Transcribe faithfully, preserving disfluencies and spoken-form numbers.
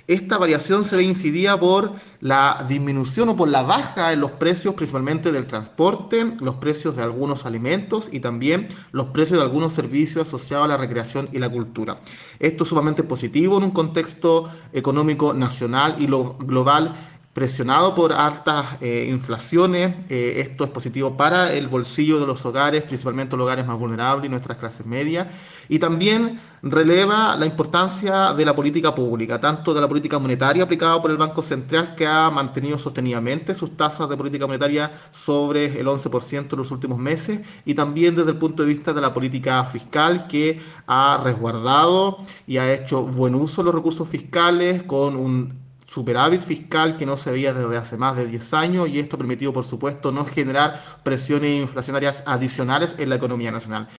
Esta variación se ve incidida por la disminución o por la baja en los precios, principalmente del transporte, los precios de algunos alimentos y también los precios de algunos servicios asociados a la recreación y la cultura. Esto es sumamente positivo en un contexto económico nacional y lo global presionado por altas eh, inflaciones. Eh, esto es positivo para el bolsillo de los hogares, principalmente los hogares más vulnerables y nuestras clases medias. Y también releva la importancia de la política pública, tanto de la política monetaria aplicada por el Banco Central, que ha mantenido sostenidamente sus tasas de política monetaria sobre el once por ciento en los últimos meses, y también desde el punto de vista de la política fiscal, que ha resguardado y ha hecho buen uso de los recursos fiscales con un superávit fiscal que no se veía desde hace más de diez años, y esto ha permitido, por supuesto, no generar presiones inflacionarias adicionales en la economía nacional.